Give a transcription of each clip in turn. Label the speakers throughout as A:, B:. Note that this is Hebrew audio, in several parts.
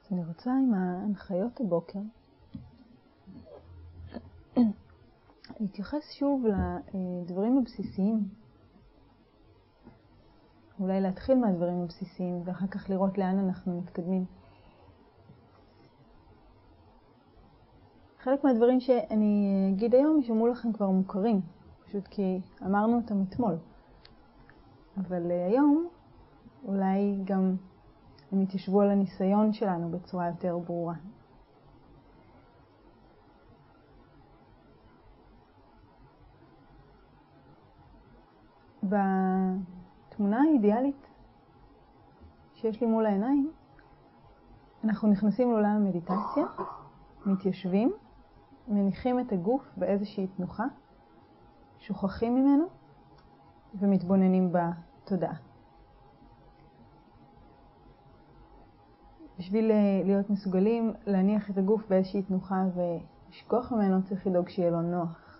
A: אני רוצה עם ההנחיות הבוקר להתייחס שוב לדברים הבסיסיים. אולי להתחיל מהדברים הבסיסיים ואחר כך לראות לאן אנחנו מתקדמים. חלק מהדברים שאני אגיד היום ישמעו לכם כבר מוכרים, פשוט כי אמרנו אותם אתמול. אבל היום אולי גם הם יתיישבו על הניסיון שלנו בצורה יותר ברורה. בתמונה האידיאלית שיש לי מול העיניים, אנחנו נכנסים לעולם המדיטציה, מתיישבים, מניחים את הגוף באיזושהי תנוחה, שוכחים ממנו ומתבוננים בתודעה. בשביל להיות מסוגלים להניח את הגוף באיזושהי תנוחה ולשכוח ממנו, צריך לדאוג שיהיה לו נוח.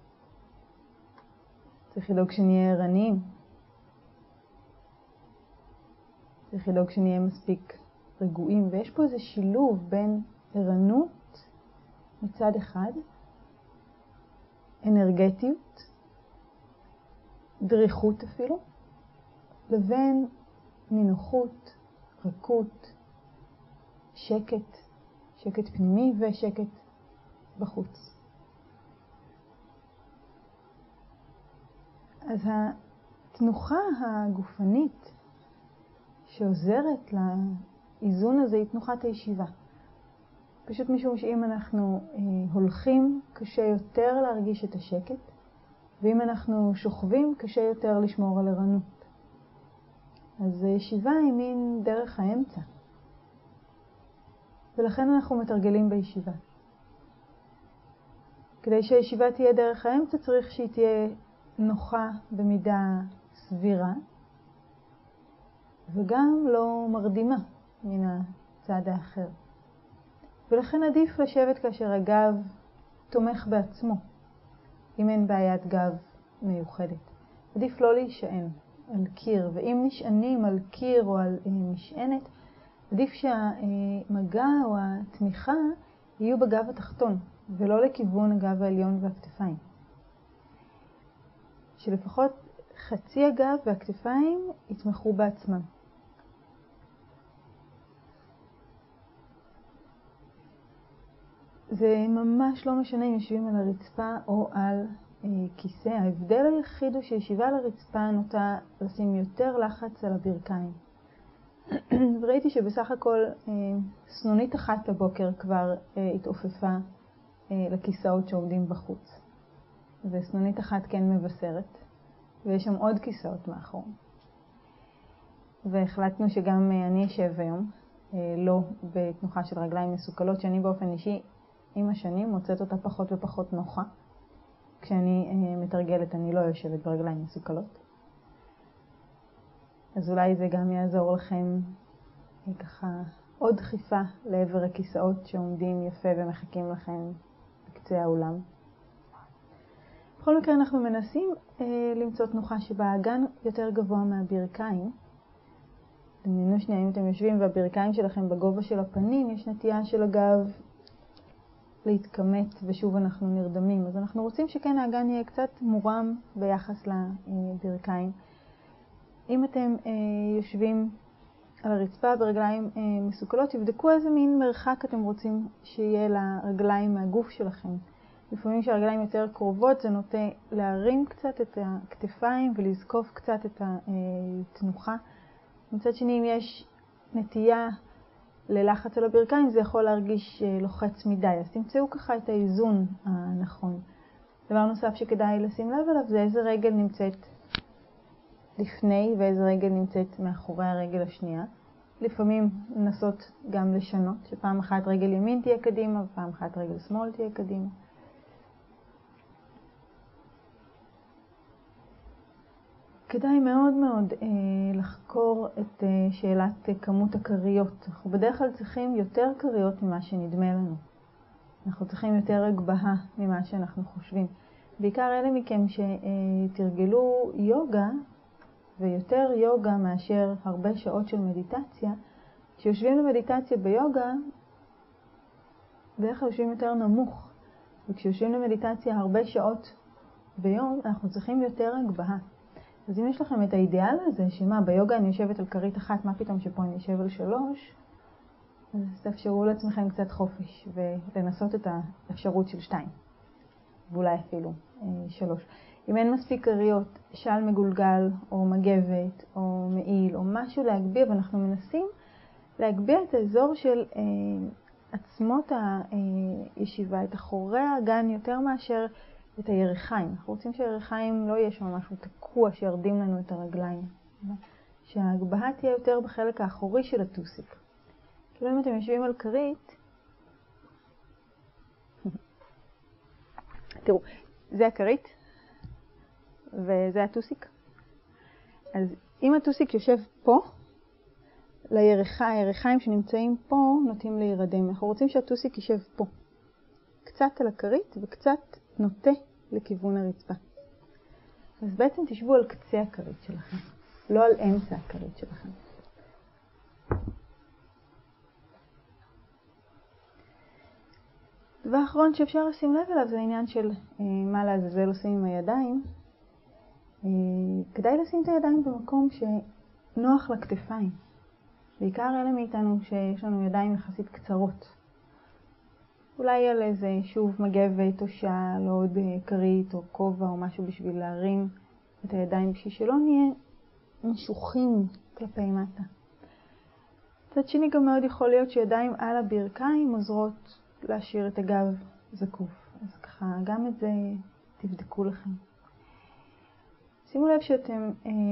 A: צריך לדאוג שנהיה ערניים. צריך לדאוג שנהיה מספיק רגועים. ויש פה איזה שילוב בין ערנות מצד אחד, אנרגטיות, דריכות אפילו, לבין נינוחות, רכות, שקט, שקט פנימי ושקט בחוץ. אז התנוחה הגופנית שעוזרת לאיזון הזה היא תנוחת הישיבה. פשוט משום שאם אנחנו הולכים, קשה יותר להרגיש את השקט, ואם אנחנו שוכבים, קשה יותר לשמור על ערנות. אז ישיבה היא מין דרך האמצע. ולכן אנחנו מתרגלים בישיבה. כדי שהישיבה תהיה דרך האמצע, צריך שהיא תהיה נוחה במידה סבירה, וגם לא מרדימה מן הצד האחר. ולכן עדיף לשבת כאשר הגב תומך בעצמו, אם אין בעיית גב מיוחדת. עדיף לא להישען על קיר, ואם נשענים על קיר או על משענת, עדיף שהמגע או התמיכה יהיו בגב התחתון, ולא לכיוון הגב העליון והכתפיים. שלפחות חצי הגב והכתפיים יתמכו בעצמם. זה ממש לא משנה אם יושבים על הרצפה או על כיסא. ההבדל היחיד הוא שישיבה על הרצפה נוטה לשים יותר לחץ על הברכיים. וראיתי שבסך הכל סנונית אחת הבוקר כבר התעופפה לכיסאות שעומדים בחוץ. וסנונית אחת כן מבשרת, ויש שם עוד כיסאות מאחור. והחלטנו שגם אני אשב היום, לא בתנוחה של רגליים מסוכלות, שאני באופן אישי עם השנים מוצאת אותה פחות ופחות נוחה. כשאני מתרגלת אני לא יושבת ברגליים מסוכלות. אז אולי זה גם יעזור לכם ככה עוד דחיפה לעבר הכיסאות שעומדים יפה ומחכים לכם בקצה האולם. בכל מקרה אנחנו מנסים למצוא תנוחה שבה האגן יותר גבוה מהברכיים. דמיינו שנייה, אם אתם יושבים והברכיים שלכם בגובה של הפנים, יש נטייה של הגב להתכמת ושוב אנחנו נרדמים. אז אנחנו רוצים שכן האגן יהיה קצת מורם ביחס לברכיים. אם אתם יושבים על הרצפה ברגליים מסוכלות, תבדקו איזה מין מרחק אתם רוצים שיהיה לרגליים מהגוף שלכם. לפעמים שהרגליים יותר קרובות זה נוטה להרים קצת את הכתפיים ולזקוף קצת את התנוחה. מצד שני, אם יש נטייה ללחץ על הברכיים, זה יכול להרגיש לוחץ מדי. אז תמצאו ככה את האיזון הנכון. דבר נוסף שכדאי לשים לב אליו זה איזה רגל נמצאת לפני ואיזה רגל נמצאת מאחורי הרגל השנייה. לפעמים לנסות גם לשנות, שפעם אחת רגל ימין תהיה קדימה ופעם אחת רגל שמאל תהיה קדימה. כדאי מאוד מאוד לחקור את שאלת כמות הקריות. אנחנו בדרך כלל צריכים יותר קריות ממה שנדמה לנו. אנחנו צריכים יותר הגבהה ממה שאנחנו חושבים. בעיקר אלה מכם שתרגלו יוגה, ויותר יוגה מאשר הרבה שעות של מדיטציה, כשיושבים למדיטציה ביוגה, בדרך כלל יושבים יותר נמוך, וכשיושבים למדיטציה הרבה שעות ביום, אנחנו צריכים יותר הגבהה. אז אם יש לכם את האידיאל הזה, שמה, ביוגה אני יושבת על כרית אחת, מה פתאום שפה אני יושב על 3, אז תאפשרו לעצמכם קצת חופש, ולנסות את האפשרות של 2, ואולי אפילו 3. אם אין מספיק קריות, של מגולגל, או מגבת, או מעיל, או משהו להגביה, ואנחנו מנסים להגביה את האזור של עצמות הישיבה, את אחורי האגן יותר מאשר את הירכיים. אנחנו רוצים שהירכיים לא יהיה שם משהו תקוע שירדים לנו את הרגליים. שההגבהה תהיה יותר בחלק האחורי של הטוסיק. כאילו אם אתם יושבים על כרית, תראו, זה הכרית וזה הטוסיק. אז אם הטוסיק יושב פה, הירכיים שנמצאים פה נוטים להירדם. אנחנו רוצים שהטוסיק יישב פה. קצת על הכרית וקצת נוטה לכיוון הרצפה. אז בעצם תשבו על קצה הכרית שלכם, לא על אמצע הכרית שלכם. דבר אחרון שאפשר לשים לב אליו זה העניין של מה לעזאזל עושים עם הידיים. כדאי לשים את הידיים במקום שנוח לכתפיים. בעיקר אלה מאיתנו שיש לנו ידיים יחסית קצרות. אולי על איזה שוב מגבת או של או עוד כרית או כובע או משהו בשביל להרים את הידיים בשביל שלא נהיה משוחים כלפי מטה. מצד שני גם מאוד יכול להיות שידיים על הברכיים עוזרות להשאיר את הגב זקוף. אז ככה גם את זה תבדקו לכם. שימו לב שאתם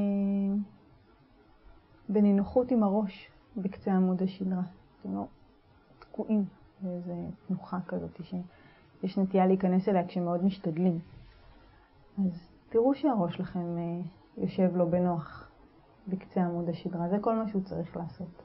A: בנינוחות עם הראש בקצה עמוד השדרה. אתם לא תקועים באיזו תנוחה כזאת שיש נטייה להיכנס אליה כשמאוד משתדלים. אז תראו שהראש לכם יושב לו בנוח בקצה עמוד השדרה. זה כל מה שהוא צריך לעשות.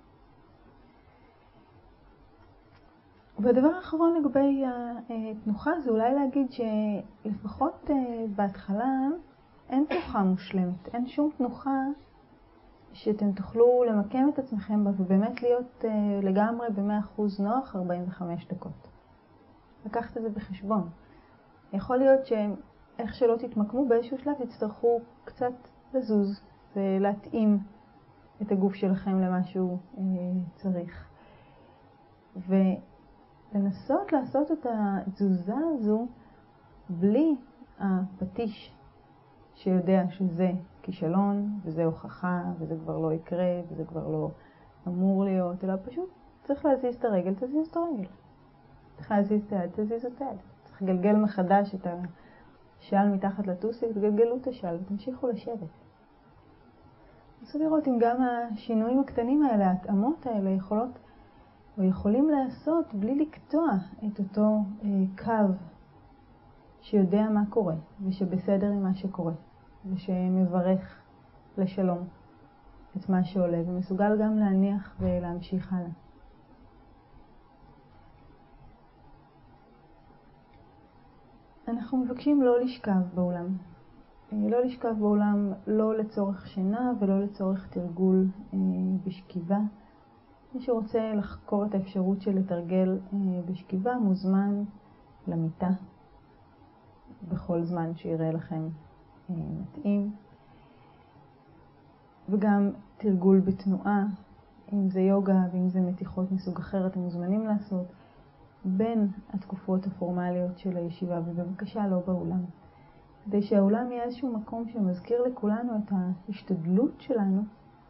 A: והדבר האחרון לגבי התנוחה זה אולי להגיד שלפחות בהתחלה אין תנוחה מושלמת. אין שום תנוחה שאתם תוכלו למקם את עצמכם בה ובאמת להיות לגמרי ב100% נוח 45 דקות. לקחת את זה בחשבון. יכול להיות שאיך שלא תתמקמו באיזשהו שלב תצטרכו קצת לזוז ולהתאים את הגוף שלכם למה שהוא צריך. ולנסות לעשות את התזוזה הזו בלי הפטיש שיודע שזה כישלון וזה הוכחה וזה כבר לא יקרה וזה כבר לא אמור להיות, אלא פשוט צריך להזיז את הרגל, תזיז את הרגל. צריך להזיז את היד, תזיז את היד. צריך לגלגל מחדש את השל מתחת לטוסיק, תגלגלו את השל ותמשיכו לשבת. נסו לראות אם גם השינויים הקטנים האלה, ההתאמות האלה יכולים לעשות בלי לקטוע את אותו קו שיודע מה קורה ושבסדר עם מה שקורה ושמברך לשלום את מה שעולה ומסוגל גם להניח ולהמשיך הלאה. אנחנו מבקשים לא לשכב באולם. לא לשכב באולם לא לצורך שינה ולא לצורך תרגול בשכיבה. מי שרוצה לחקור את האפשרות של לתרגל בשכיבה מוזמן למיטה בכל זמן שיראה לכם מתאים. וגם תרגול בתנועה, אם זה יוגה ואם זה מתיחות מסוג אחר, אתם מוזמנים לעשות בין התקופות הפורמליות של הישיבה, ובבקשה לא באולם. כדי שהאולם יהיה איזשהו מקום שמזכיר לכולנו את ההשתדלות שלנו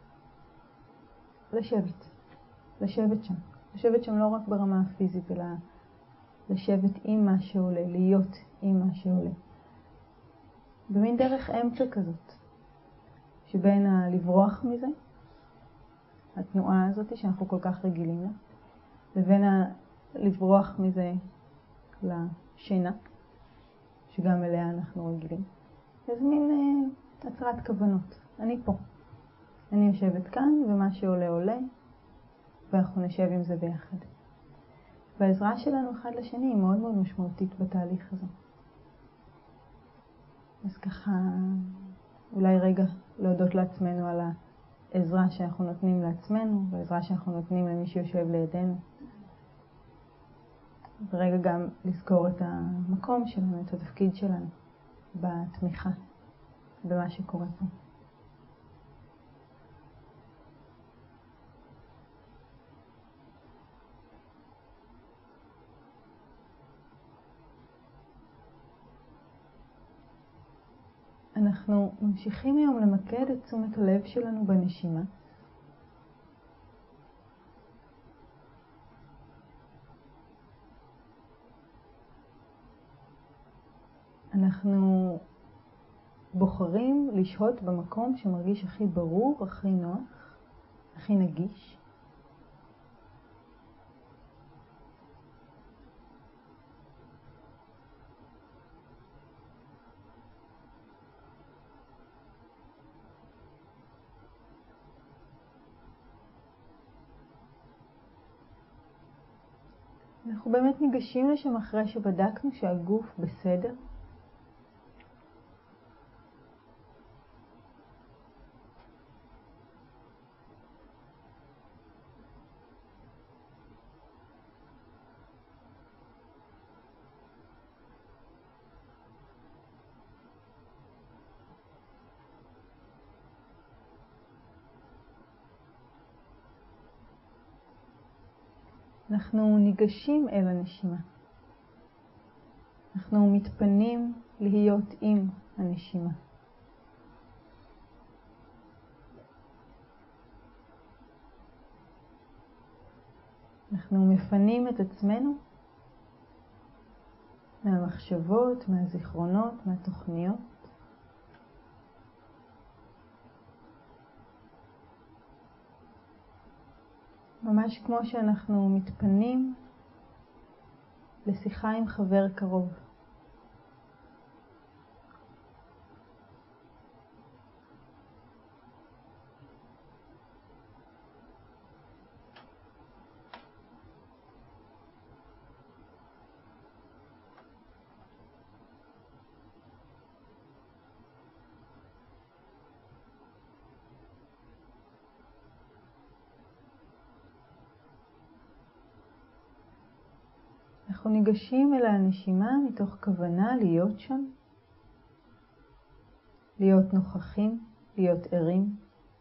A: לשבת שם. לשבת שם לא רק ברמה הפיזית, אלא לשבת עם מה שעולה, להיות עם מה שעולה. במין דרך אמצע כזאת, שבין לברוח מזה, התנועה הזאת שאנחנו כל כך רגילים לה, לבין לברוח מזה לשינה, שגם אליה אנחנו רגילים. אז מין הצרת כוונות. אני פה. אני יושבת כאן, ומה שעולה עולה, ואנחנו נשב עם זה ביחד. והעזרה שלנו אחד לשני היא מאוד מאוד משמעותית בתהליך הזה. אז ככה, אולי רגע להודות לעצמנו על עזרה שאנחנו נותנים לעצמנו, ועזרה שאנחנו נותנים למי שיושב לידינו. ורגע גם לזכור את המקום שלנו, את התפקיד שלנו, בתמיכה, במה שקורה פה. אנחנו ממשיכים היום למקד את תשומת הלב שלנו בנשימה. אנחנו בוחרים לשהות במקום שמרגיש הכי ברור, הכי נוח, הכי נגיש. אנחנו באמת ניגשים לשם אחרי שבדקנו שהגוף בסדר. אנחנו ניגשים אל הנשימה. אנחנו מתפנים להיות עם הנשימה. אנחנו מפנים את עצמנו מהמחשבות, מהזיכרונות, מהתוכניות. ממש כמו שאנחנו מתפנים לשיחה עם חבר קרוב. אנחנו ניגשים אל הנשימה מתוך כוונה להיות שם, להיות נוכחים, להיות ערים.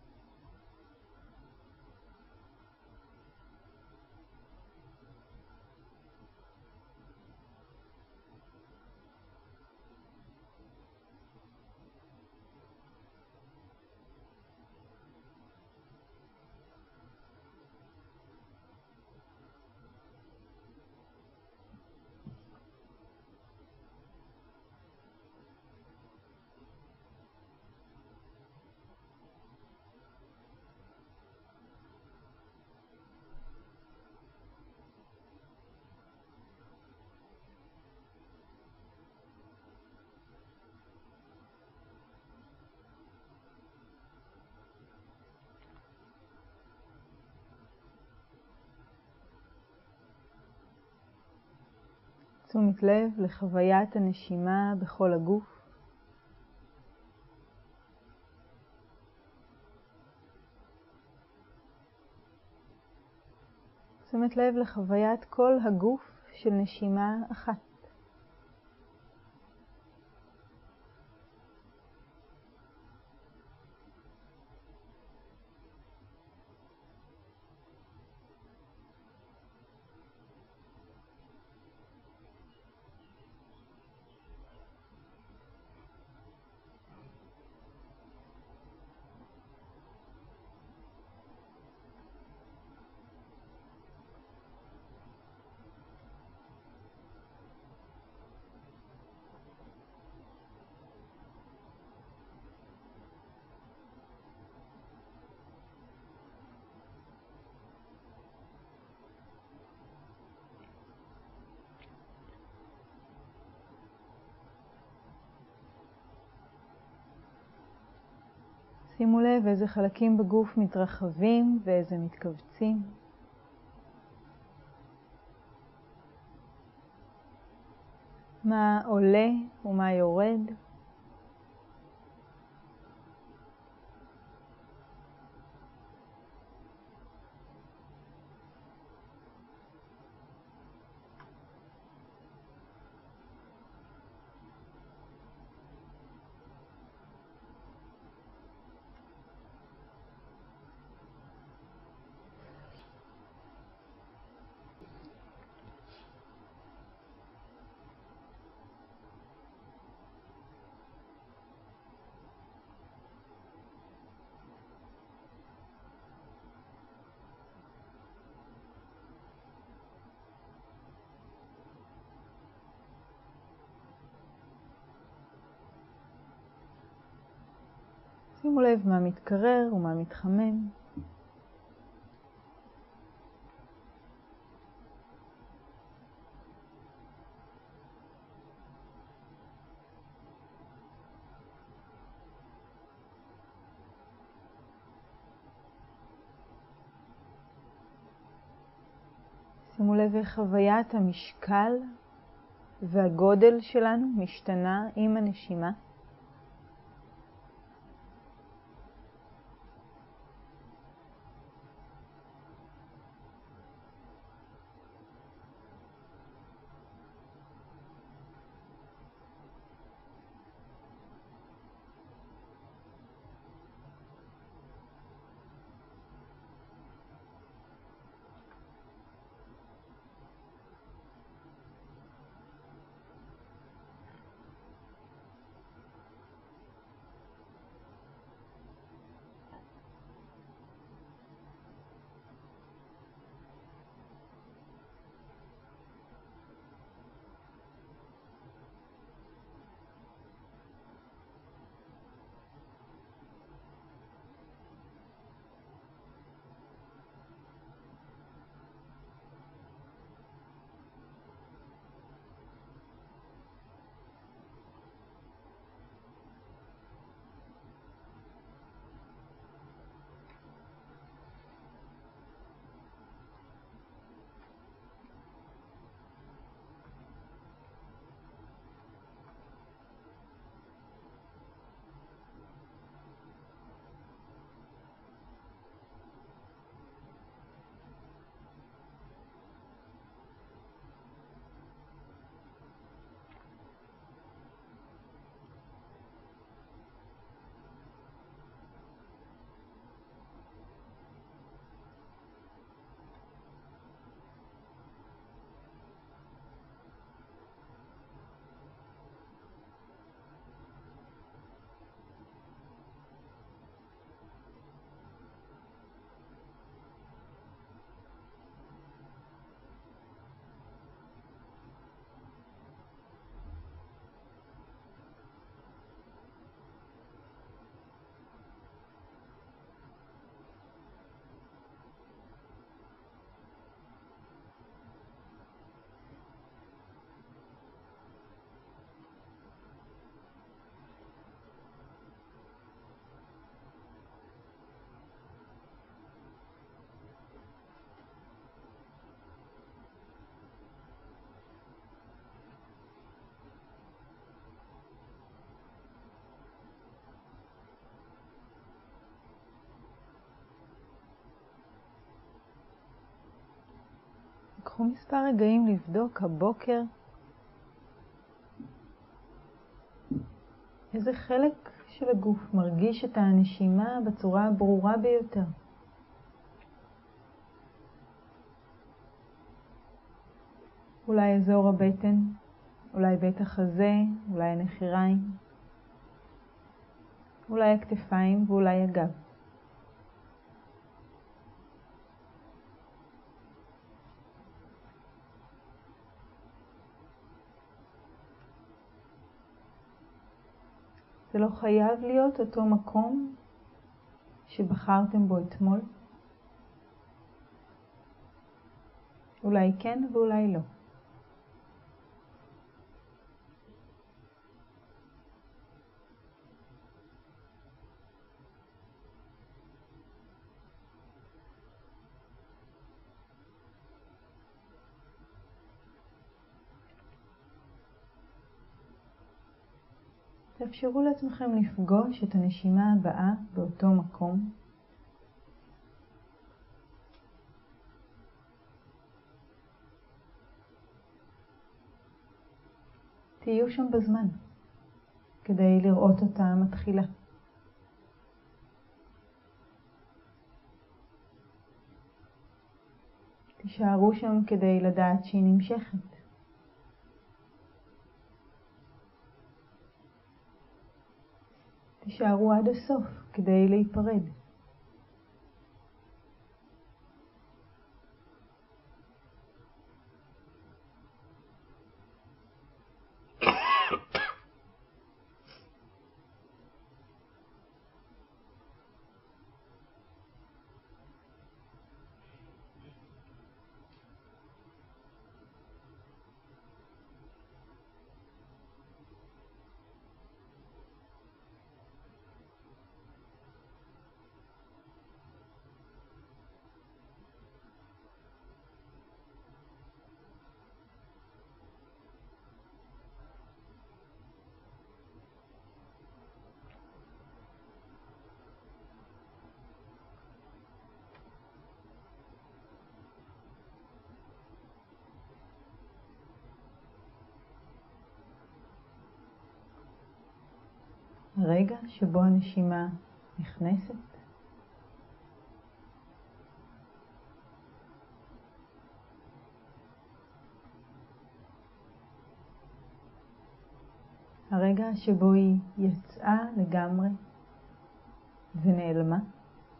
A: תשומת לב לחוויית הנשימה בכל הגוף. תשומת לב לחוויית כל הגוף של נשימה אחת. שימו לב איזה חלקים בגוף מתרחבים ואיזה מתכווצים. מה עולה ומה יורד. שימו לב מה מתקרר ומה מתחמם. שימו לב איך חוויית המשקל והגודל שלנו משתנה עם הנשימה. קחו מספר רגעים לבדוק הבוקר איזה חלק של הגוף מרגיש את הנשימה בצורה הברורה ביותר. אולי אזור הבטן, אולי בית החזה, אולי הנחיריים, אולי הכתפיים ואולי הגב. זה לא חייב להיות אותו מקום שבחרתם בו אתמול. אולי כן ואולי לא. תאפשרו לעצמכם לפגוש את הנשימה הבאה באותו מקום. תהיו שם בזמן, כדי לראות אותה מתחילה. תישארו שם כדי לדעת שהיא נמשכת. תישארו עד הסוף כדי להיפרד. הרגע שבו הנשימה נכנסת. הרגע שבו היא יצאה לגמרי ונעלמה.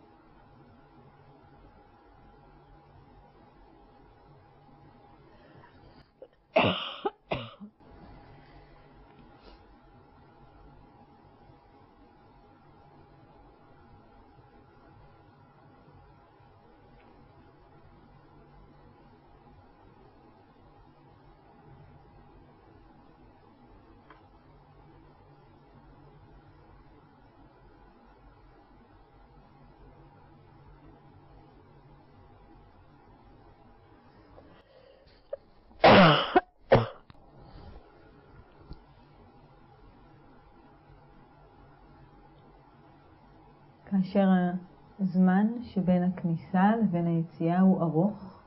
A: כאשר הזמן שבין הכניסה לבין היציאה הוא ארוך,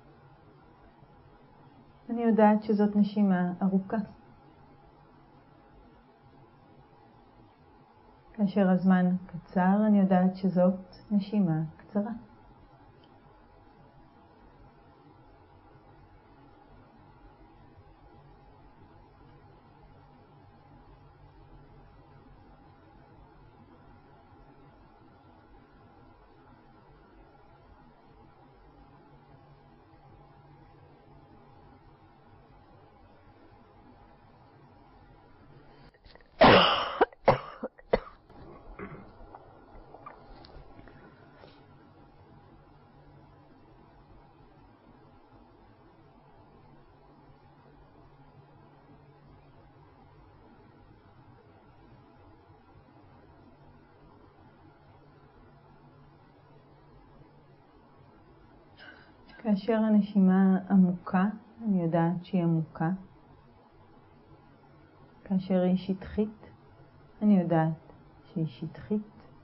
A: אני יודעת שזאת נשימה ארוכה. כאשר הזמן קצר, אני יודעת שזאת נשימה קצרה. כאשר הנשימה עמוקה, אני יודעת שהיא עמוקה. כאשר היא שטחית, אני יודעת שהיא שטחית.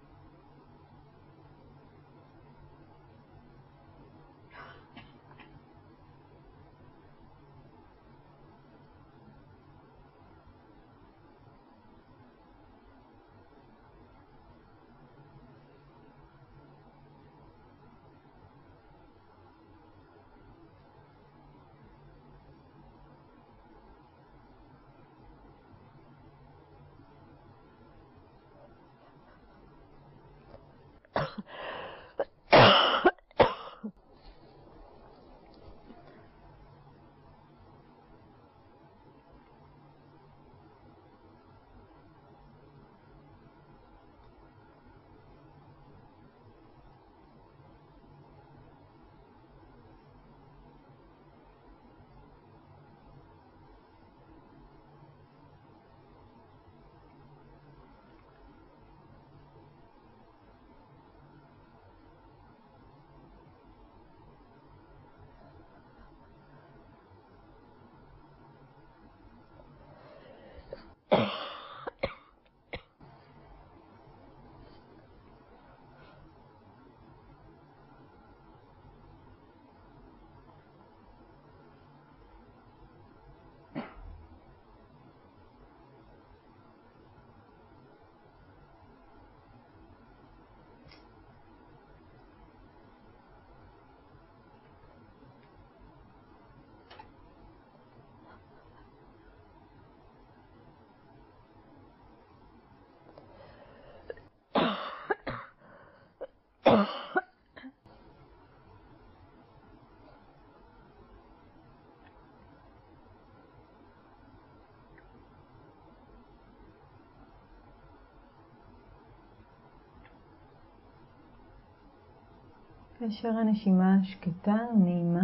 A: כאשר הנשימה שקטה ונעימה,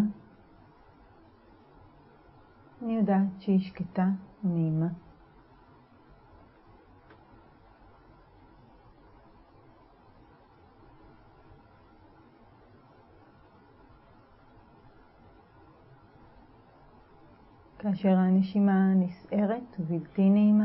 A: אני יודעת שהיא שקטה ונעימה. כאשר הנשימה נסערת ובלתי נעימה,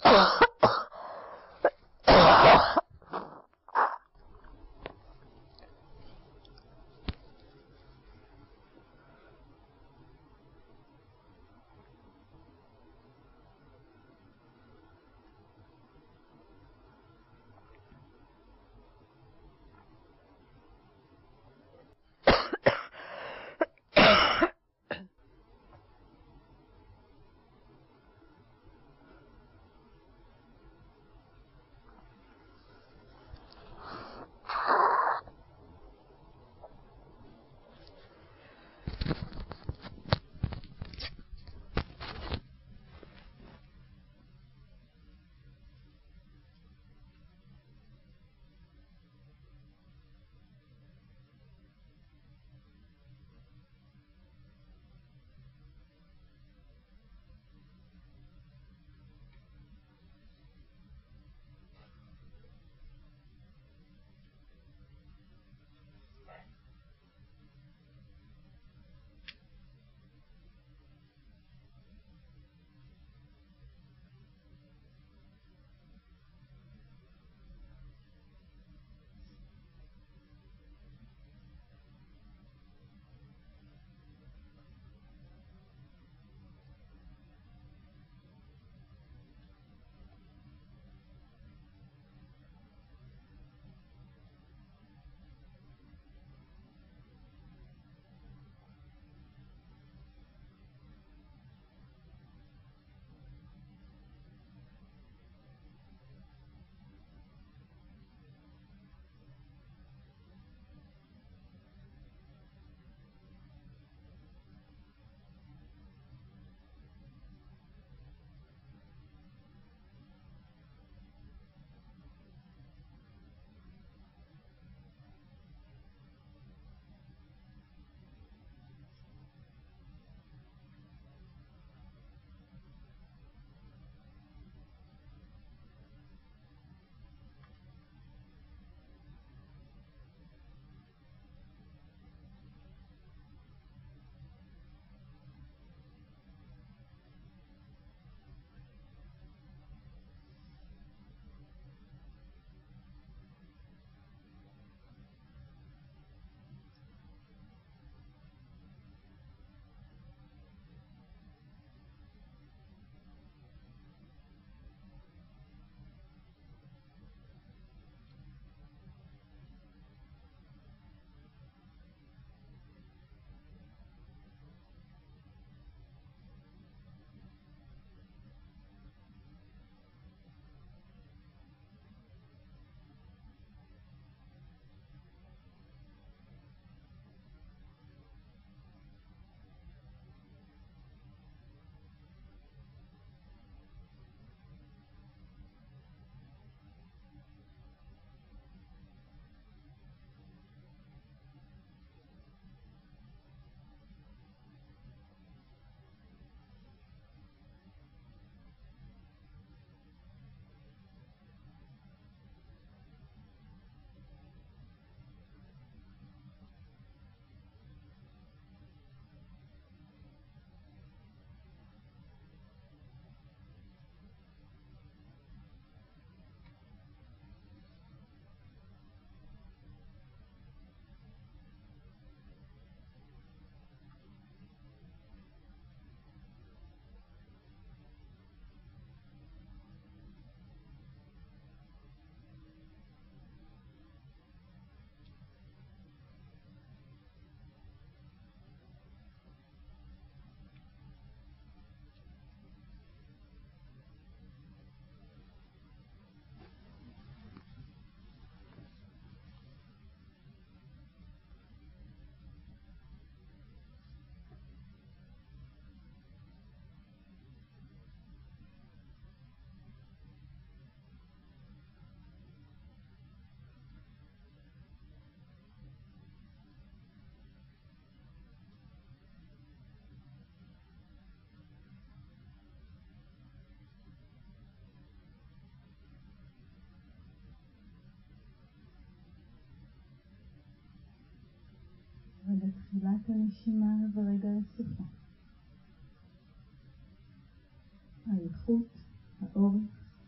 A: רגע תחילת הנשימה ורגע סופה. האיכות, האורך,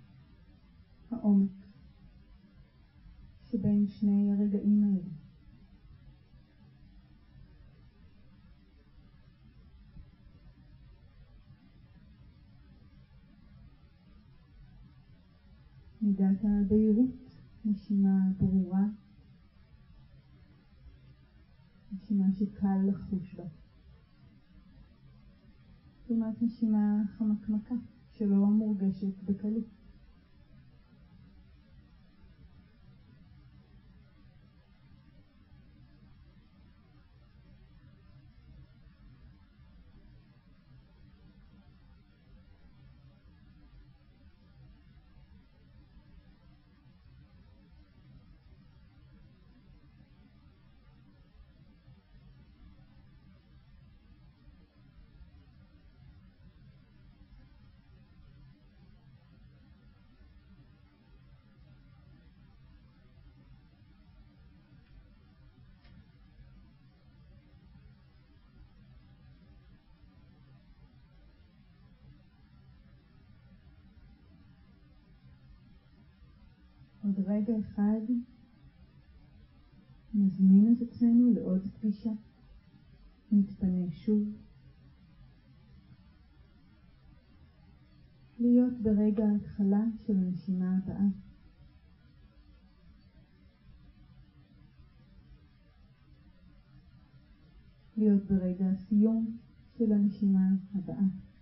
A: העומק שבין שני הרגעים האלה. מידת הבהירות, נשימה ברורה, נשימה שקל לחוש בה. לעומת נשימה חמקמקה שלא מורגשת בקלות. עוד רגע אחד נזמין את עצמנו לעוד פגישה. נתפנה שוב. להיות ברגע ההתחלה של הנשימה הבאה. להיות ברגע הסיום של הנשימה הבאה.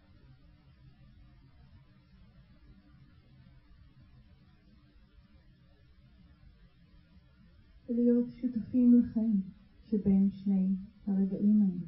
A: ולהיות שותפים לחיים שבין שני הרגעים האלה.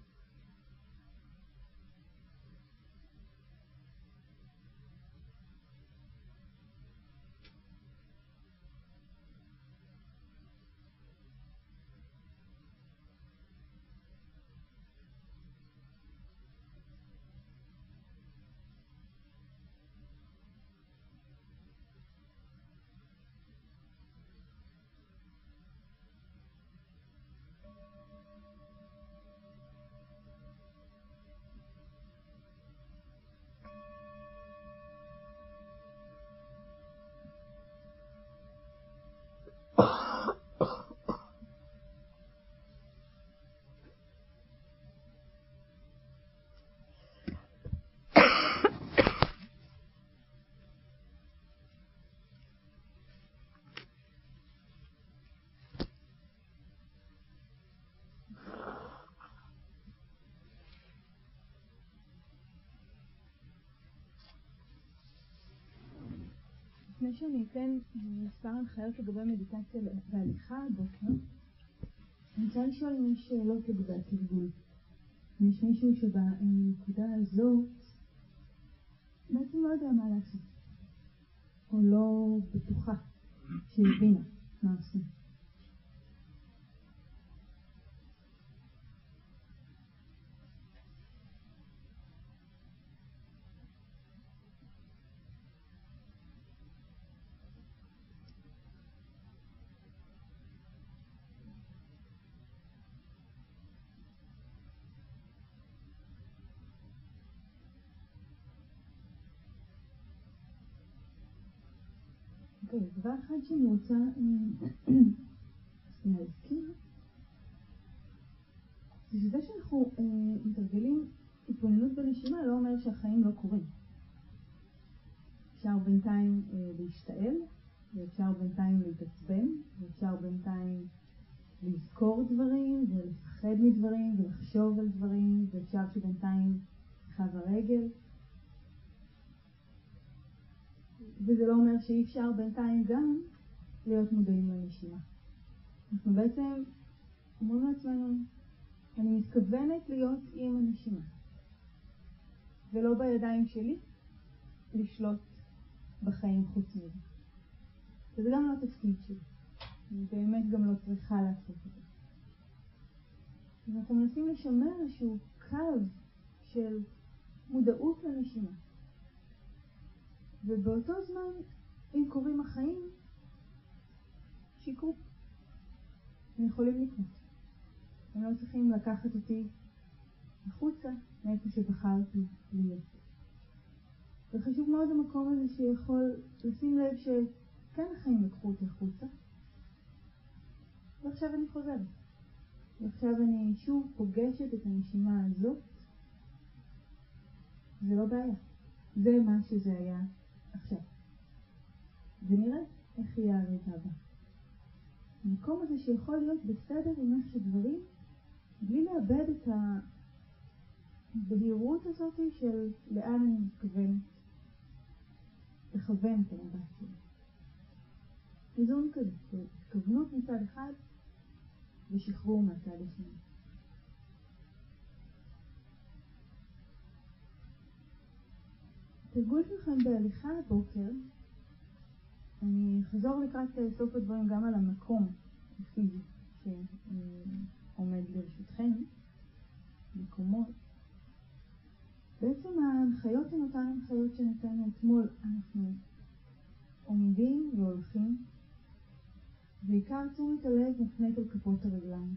A: לפני שאני אתן מספר הנחיות לגבי מדיטציה והליכה הבוקר, אני רוצה לשאול אם יש שאלות לגבי התרגול. אם יש מישהו שבנקודה הזאת בעצם לא יודע מה לעשות, או לא בטוחה שהבינה מה עושים. דבר אחד שאני רוצה להזכיר, זה שזה שאנחנו מתרגלים התבוננות בנשימה לא אומר שהחיים לא קורים. אפשר בינתיים להשתעל, ואפשר בינתיים להתעצבן, ואפשר בינתיים לזכור דברים ולפחד מדברים ולחשוב על דברים, ואפשר שבינתיים חב הרגל. וזה לא אומר שאי אפשר בינתיים גם להיות מודעים לנשימה. אנחנו בעצם אומרים לעצמנו, אני מתכוונת להיות עם הנשימה, ולא בידיים שלי לשלוט בחיים חוץ מזה. וזה גם לא תפקיד שלי. אני באמת גם לא צריכה לעשות את זה. אנחנו מנסים לשמר איזשהו קו של מודעות לנשימה. ובאותו זמן, אם קוראים החיים, שיקרו. הם יכולים לקרות. הם לא צריכים לקחת אותי החוצה מאיפה שבחרתי להיות. וחשוב מאוד המקום הזה שיכול לשים לב כן, החיים לקחו אותי החוצה. ועכשיו אני חוזרת. ועכשיו אני שוב פוגשת את הנשימה הזאת. זה לא בעיה. זה מה שזה היה עכשיו. ונראה איך יהיה הרגע הבא. המקום הזה שיכול להיות בסדר עם איך שדברים, בלי לאבד את הבהירות הזאת של לאן אני מתכוונת. לכוון את המבט שלי. איזון כזה, התכוונות מצד אחד ושחרור מהצד השני. תרגול שלכם בהליכה הבוקר, אני אחזור לקראת סוף הדברים גם על המקום הפיזי שעומד לרשותכם, מקומות. בעצם ההנחיות הן אותן הנחיות שנתנו אתמול. אנחנו עומדים והולכים, ועיקר תשומת הלב מופנית על כפות הרגליים.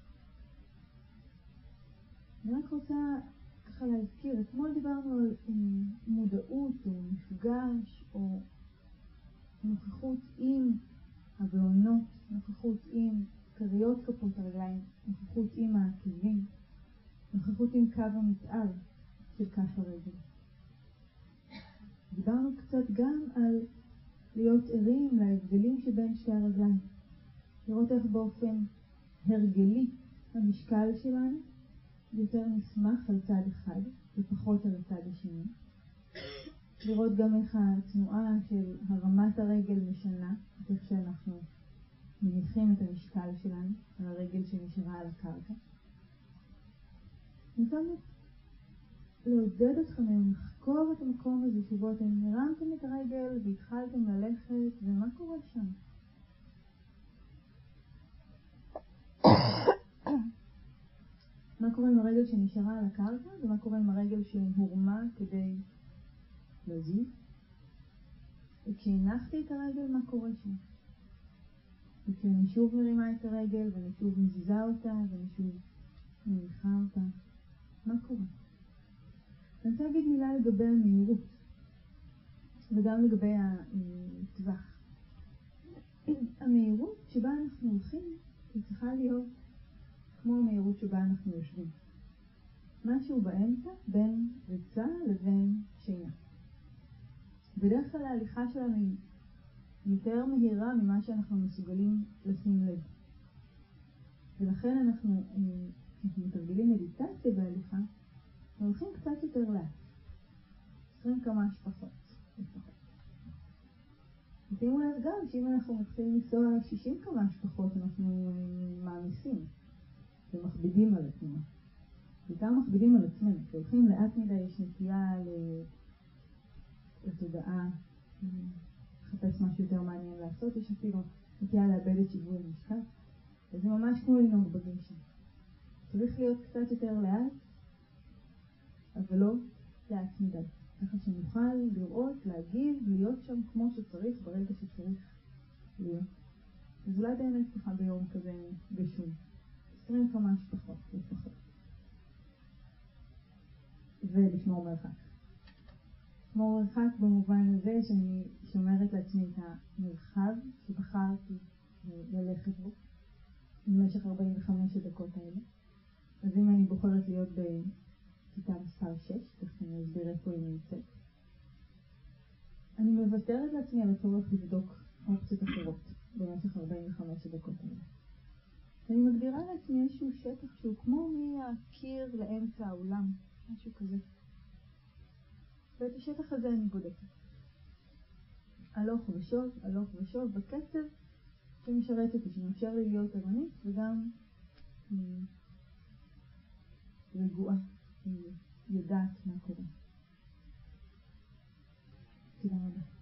A: אני רק רוצה ככה להזכיר, אתמול דיברנו על מודעות או מפגש או נוכחות עם הבעונות, נוכחות עם קריות כפות הרגליים, נוכחות עם העקבים, נוכחות עם קו המתאר של כף הרגל. דיברנו קצת גם על להיות ערים להבדלים שבין שתי הרגליים. לראות איך באופן הרגלי המשקל שלנו יותר נסמך על צד אחד ופחות על הצד השני. לראות גם איך התנועה של הרמת הרגל משנה, את איך שאנחנו מניחים את המשקל שלנו על הרגל שנשארה על הקרקע. ניסינו לעודד אתכם היום לחקור את המקום הזה שבו אתם הרמתם את הרגל והתחלתם ללכת, ומה קורה שם? מה קורה עם הרגל שנשארה על הקרקע ומה קורה עם הרגל שהורמה כדי לזוז? וכשהנחתי את הרגל, מה קורה שם? וכשאני שוב מרימה את הרגל ואני שוב מזיזה אותה ואני שוב מניחה אותה, מה קורה? אני רוצה להגיד מילה לגבי המהירות וגם לגבי הטווח. המהירות שבה אנחנו הולכים היא צריכה להיות כמו המהירות שבה אנחנו יושבים. משהו באמצע בין ריצה לבין שינה. בדרך כלל ההליכה שלנו היא יותר מהירה ממה שאנחנו מסוגלים לשים לב. ולכן אנחנו מתרגלים מדיטציה בהליכה, הולכים קצת יותר לאט. 20 קמ"ש פחות. שימו לב גם שאם אנחנו מתחילים לנסוע 60 קמ"ש פחות, אנחנו מעמיסים ומכבידים על עצמנו. בעיקר מכבידים על עצמנו. כשהולכים לאט מדי יש נטייה לתודעה, לחפש משהו יותר מעניין לעשות, יש אפילו נטייה לאבד את שיווי המשקל. וזה ממש כמו לנהוג בגשם. צריך להיות קצת יותר לאט, אבל לא לאט מדי. ככה שנוכל לראות, להגיב, להיות שם כמו שצריך, ברגע שצריך להיות. אז אולי באמת ככה ביום כזה גשום. 20 קמ"ש פחות, לפחות. ולשמור מרחק. לשמור מרחק במובן הזה שאני שומרת לעצמי את המרחב שבחרתי ללכת בו במשך 45 הדקות האלה. אז אם אני בוחרת להיות בכיתה מספר 6, תכף אני אסביר איפה היא נמצאת, אני מוותרת לעצמי על הצורך לבדוק אופציות אחרות במשך 45 הדקות האלה. אני מגדירה לעצמי איזשהו שטח שהוא כמו מהקיר לאמצע האולם, משהו כזה. ואת השטח הזה אני בודקת. הלוך ושוב, בקצב שמשרת אותי, שמאפשר לי להיות ערנית וגם רגועה, יודעת מה קורה. תודה רבה.